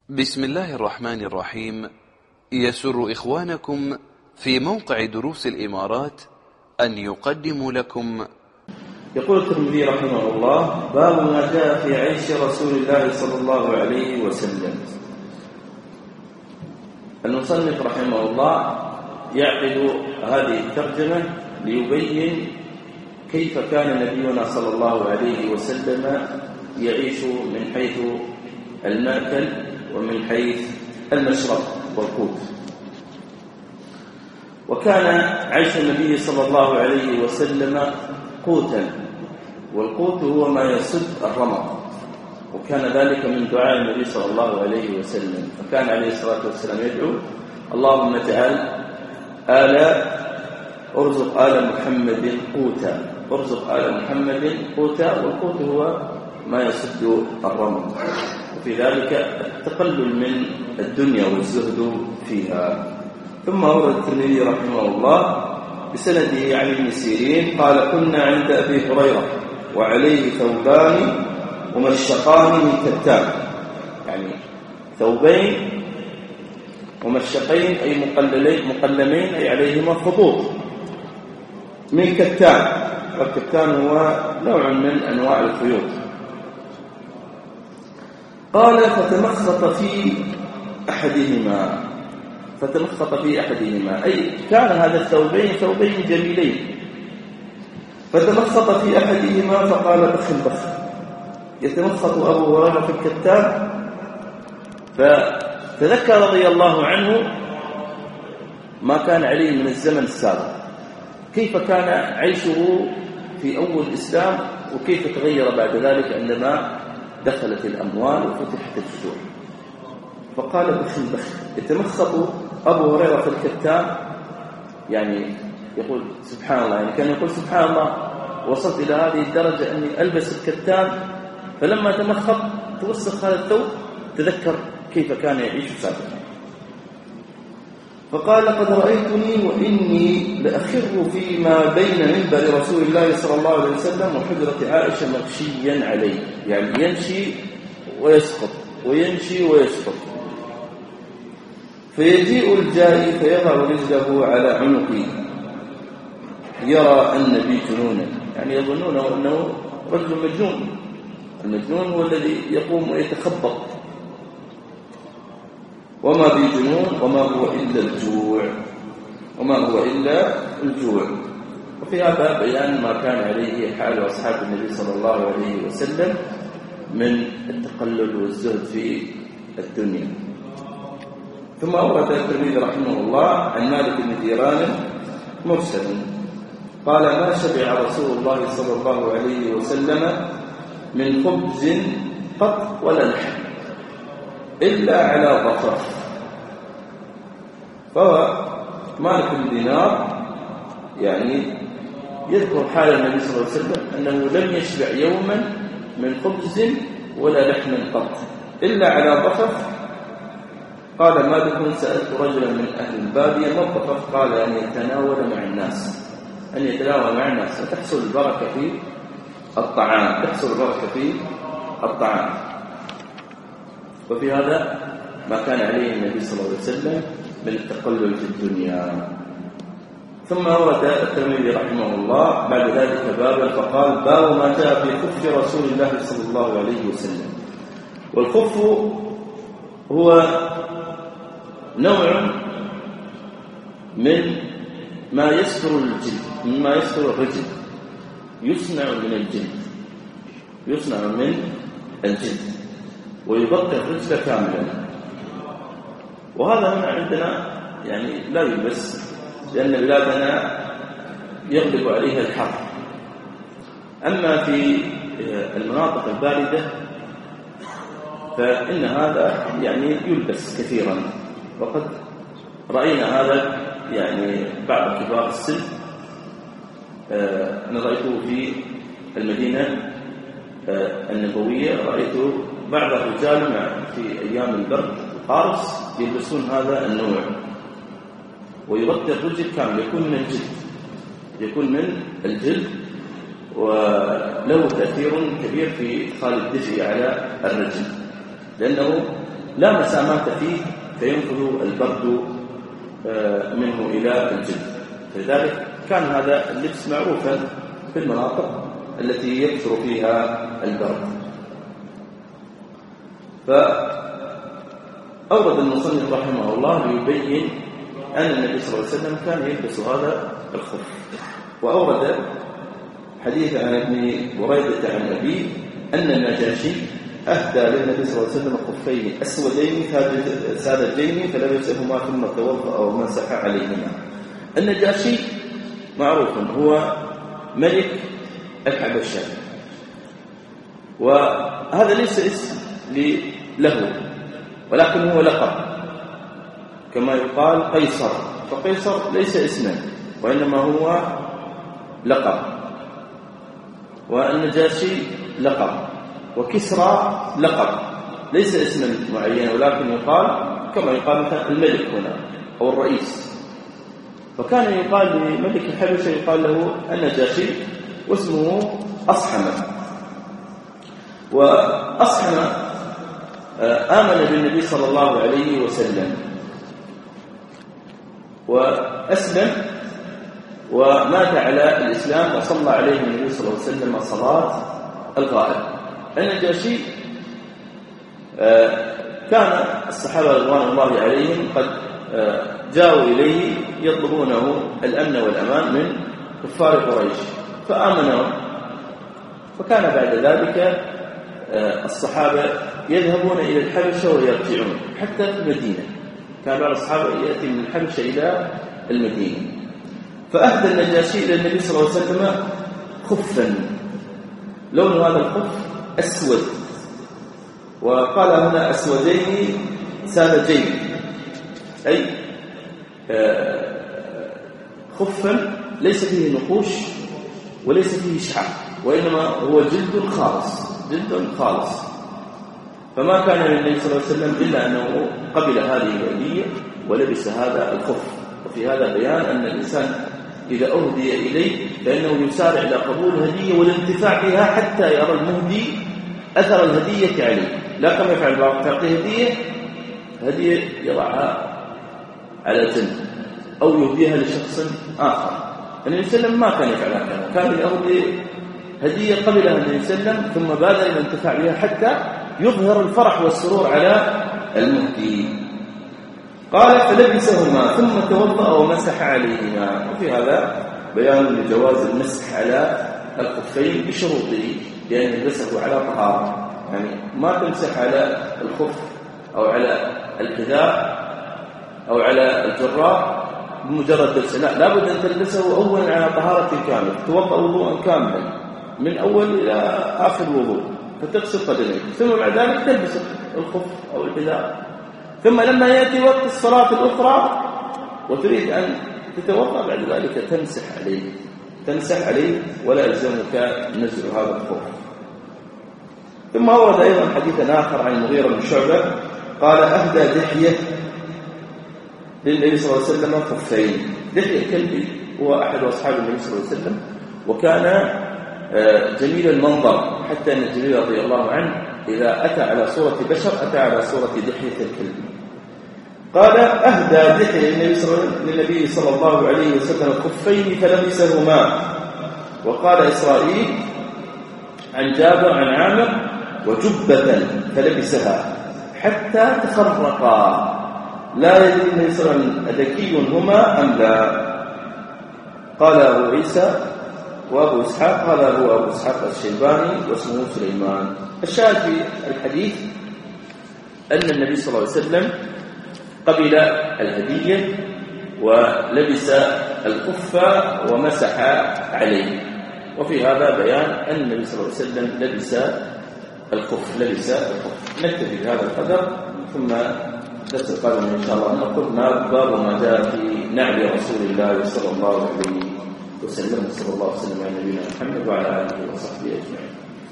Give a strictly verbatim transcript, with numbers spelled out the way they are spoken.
بسم الله الرحمن الرحيم. يسر إخوانكم في موقع دروس الإمارات أن يقدموا لكم. يقول الترمذي رحمه الله: باب ما جاء في عيش رسول الله صلى الله عليه وسلم. المصنف رحمه الله يعقد هذه الترجمة ليبين كيف كان نبينا صلى الله عليه وسلم يعيش من حيث المأكل ومن حيث المشرب والقوت. وكان عيش النبي صلى الله عليه وسلم قوتا، والقوت هو ما يسد الرمق، وكان ذلك من دعاء النبي صلى الله عليه وسلم. فكان عليه الصلاة والسلام يدعو: اللهم اجعل آل ارزق آل محمد قوتا، ارزق آل محمد قوتا، والقوت هو ما يسد الرمق، وفي ذلك التقلل من الدنيا والزهد فيها. ثم ورد الترمذي رحمه الله بسنده عن ابن سيرين قال: كنا عند أبي هريرة وعليه ثوبان ومشقان من كتان، يعني ثوبين ومشقين أي مقللين مقلمين أي عليهما خطوط من كتان، والكتان هو نوع من أنواع الخيوط. قال: فتمخط في أحدهما فتمخط في أحدهما أي كان هذا الثوبين ثوبين جميلين، فتمخط في أحدهما فقال: بخ بخ. يتمخط أبو هريرة في الكتان، فتذكر رضي الله عنه ما كان عليه من الزمن السابق، كيف كان عيشه في أول الإسلام، وكيف تغير بعد ذلك عندما دخلت الأموال وفتحت الفتوح. فقال: بخ بخ. يتمخط أبو هريرة في الكتان، يعني يقول سبحان الله، يعني كان يقول سبحان الله وصلت إلى هذه الدرجة أني ألبس الكتان، فلما تمخط توسخ هذا الثوب تذكر كيف كان يعيش سابقا. فقال: لقد رأيتني وإني لأخر فيما بين منبر رسول الله صلى الله عليه وسلم وحجرة عائشة مغشيا عليه، يعني يمشي ويسقط ويمشي ويسقط. فيجيء الجائي فيضع رجله على عنقي يرى أن بي جنونا، يعني يظنون أنه رجل مجنون. المجنون هو الذي يقوم ويتخبط. وما بي جنون وما هو إلا الجوع وما هو إلا الجوع. وفي هذا بيان ما كان عليه حال أصحاب النبي صلى الله عليه وسلم من التقلل والزهد في الدنيا. ثم أورد الترمذي رحمه الله عن مالك بن ديران مرسلا قال: ما شبع رسول الله صلى الله عليه وسلم من خبز قط ولا لحم إلا على ظفر. فهو مالك بن دينار يعني يذكر حال النبي صلى الله عليه وسلم أنه لم يشبع يوما من خبز ولا لحم قط إلا على ظفر. قال مالك: سألت رجلا من أهل البادية ما الظفر؟ قال: أن يتناول مع الناس، أن يتناول مع الناس، فتحصل البركة في الطعام، تحصل البركة في الطعام. وفي هذا ما كان عليه النبي صلى الله عليه وسلم من التقلل في الدنيا. ثم ورد الترمذي رحمه الله بعد ذلك بابا فقال: باب ما جاء في خف رسول الله صلى الله عليه وسلم. والخف هو نوع من ما يستر الجلد، مما يستر الرجل، يصنع من الجلد يصنع من الجلد ويغطي الرجل كاملا. وهذا هنا عندنا يعني لا يلبس، لأن بلادنا يغلب عليها الحر. أما في المناطق الباردة فإن هذا يعني يلبس كثيرا، وقد رأينا هذا يعني بعض كبار السن. أنا رأيته في المدينة النبوية، رأيت بعض الرجال في أيام البرد القارس يلبسون هذا النوع ويغطي الرجل كامل، يكون من الجلد يكون من الجلد وله تأثير كبير في إدخال الدفء على الرجل، لأنه لا مسامات فيه فينفذ البرد منه إلى الجلد. لذلك كان هذا اللبس معروفا في المناطق التي يكثر فيها البرد. فأورد المصنف رحمه الله ليبين أن النبي صلى الله عليه وسلم كان يلبس هذا الخف. وأورد حديث عن ابن بريدة عن أبيه أن النجاشي أهدى للنبي صلى الله عليه وسلم خفين أسودين ساذجين فلبسهما ثم توضأ ومسح عليهما. النجاشي معروف هو ملك الحبشة، وهذا ليس اسم له ولكن هو لقب، كما يقال قيصر، فقيصر ليس اسما وإنما هو لقب، والنجاشي لقب، وكسرى لقب ليس اسما معين ولكن يقال كما يقال مثلا الملك هنا أو الرئيس. فكان يقال لملك الحبشة يقال له النجاشي واسمه أصحمة. وأصحمة آمن بالنبي صلى الله عليه وسلم وأسلم ومات على الإسلام وصلى عليه النبي صلى الله عليه وسلم صلاة الغائب. النجاشي كان الصحابة رضوان الله عليهم قد جاءوا إليه يطلبونه الأمن والأمان من كفار قريش فآمنهم. فكان بعد ذلك الصحابة يذهبون إلى الحبشة ويرجعون حتى في المدينة. كان بعض الصحابة يأتي من الحبشة إلى المدينة. فأهدى النجاشي إلى النبي صلى الله عليه وسلم خفا، لون هذا الخف أسود، وقال هنا أسودين ساذجين، أي خفا ليس فيه نقوش وليس فيه شعر، وإنما هو جلد خالص، جلد خالص. فما كان للنبي صلى الله عليه وسلم إلا أنه قبل هذه الهدية ولبس هذا الخف. وفي هذا بيان أن الإنسان إذا أهدي إليه فإنه يسارع إلى قبول الهدية والانتفاع بها حتى يرى المهدي أثر الهدية عليه، لا كما يفعل بعض تعطيه هدية هدية يضعها على جنب أو يهديها لشخص آخر. النبي صلى الله عليه وسلم ما كان يفعل هذا، كان يهدي هدية قبلها النبي صلى الله عليه وسلم ثم بادر إلى الانتفاع بها حتى يظهر الفرح والسرور على المهدي. قال فلبسهما ثم توضأ ومسح عليهما. وفي هذا بيان لجواز المسح على الخفين بشروطه، لأن يلبسه على طهارة، يعني ما تمسح على الخف أو على الحذاء أو على الجراب بمجرد لبسه، لا، لابد أن تلبسه أولا على طهارة كاملة، توضأ وضوءا كاملا من أول إلى آخر وضوء، فتغسل قدميك، ثم بعد ذلك تلبس الخف أو الحذاء. ثم لما يأتي وقت الصلاة الأخرى وتريد أن تتوضأ بعد ذلك تمسح عليه تمسح عليه ولا يلزمك نزل هذا الخف. ثم ورد أيضا حديثا آخر عن المغيرة بن شعبة قال أهدى دحية للنبي صلى الله عليه وسلم خفين. دحية الكلبي هو أحد أصحاب النبي صلى الله عليه وسلم، وكان جميل المنظر حتى أن جبريل رضي الله عنه إذا أتى على صورة بشر أتى على صورة دحية الكلب. قال أهدى دحية للنبي صلى الله عليه وسلم خفين فلبسهما. وقال إسرائيل عن جابر عن عامر وجبة فلبسها حتى تفرقا، لا يدري النبي صلى الله عليه وسلم أذكي هما أم لا. قال أبو عيسى وأبو إسحاق قال هو أبو إسحاق الشيباني واسمه سليمان. الشاهد في الحديث أن النبي صلى الله عليه وسلم قبل الهدية ولبس الخف ومسح عليه. وفي هذا بيان أن النبي صلى الله عليه وسلم لبس الخف لبس الخف. نكتفي بهذا القدر، ثم درس القادم إن شاء الله نقول باب ما جاء في نعل رسول الله صلى الله عليه وسلم. وسلم صلى الله عليه وسلم على نبينا محمد وعلى آله وصحبه أجمعين.